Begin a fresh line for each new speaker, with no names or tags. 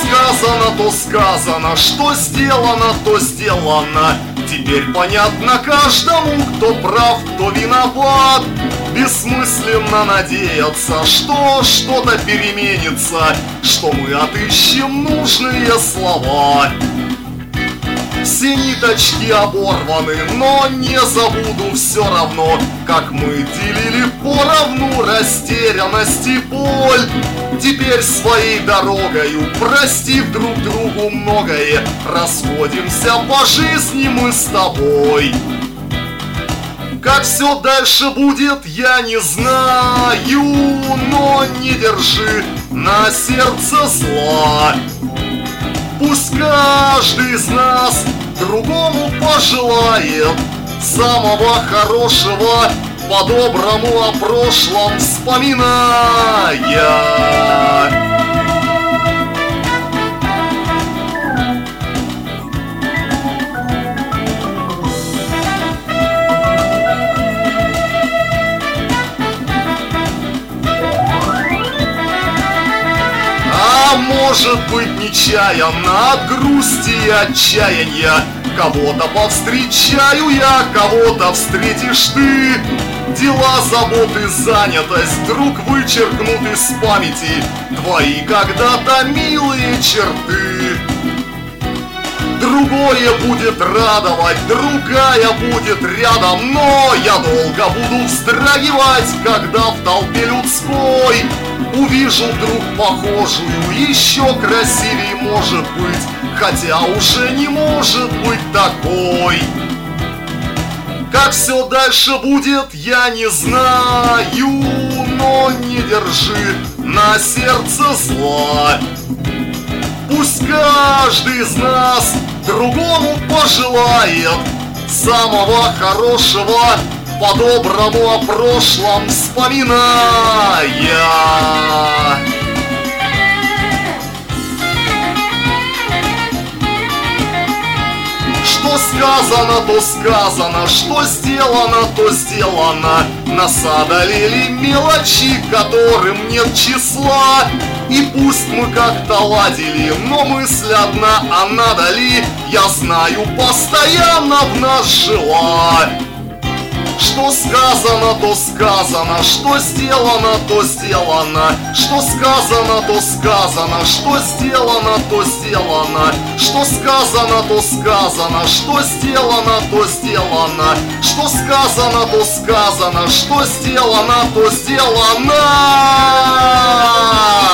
сказано, то сказано, что сделано, то сделано. Теперь понятно каждому, кто прав, кто виноват. Бессмысленно надеяться, что что-то переменится, что мы отыщем нужные слова. Все ниточки оборваны, но не забуду все равно, как мы делили поровну растерянность и боль. Теперь своей дорогою, простив друг другу многое, расходимся по жизни мы с тобой. Как все дальше будет, я не знаю, но не держи на сердце зла. Пусть каждый из нас другому пожелает самого хорошего, по-доброму о прошлом вспоминая. Может быть, нечаянно от грусти и отчаяния кого-то повстречаю я, кого-то встретишь ты. Дела, заботы, занятость вдруг вычеркнут из памяти твои когда-то милые черты. Другое будет радовать, другая будет рядом, но я долго буду вздрагивать, когда в толпе людской увижу вдруг похожую, еще красивее может быть, хотя уже не может быть такой. Как все дальше будет, я не знаю, но не держи на сердце зла. Пусть каждый из нас другому пожелает самого хорошего, по-доброму о прошлом вспоминая. Что сказано, то сказано, что сделано, то сделано. Нас одолели мелочи, которым нет числа. И пусть мы как-то ладили, но мысль одна, а надо ли, я знаю, постоянно в нас жила. Что сказано, то сказано, что сделано, то сделано. Что сказано, то сказано, что сделано, то сделано. Что сказано, то сказано, что сделано, то сделано. Что сказано, то сказано, что сделано, то сделано.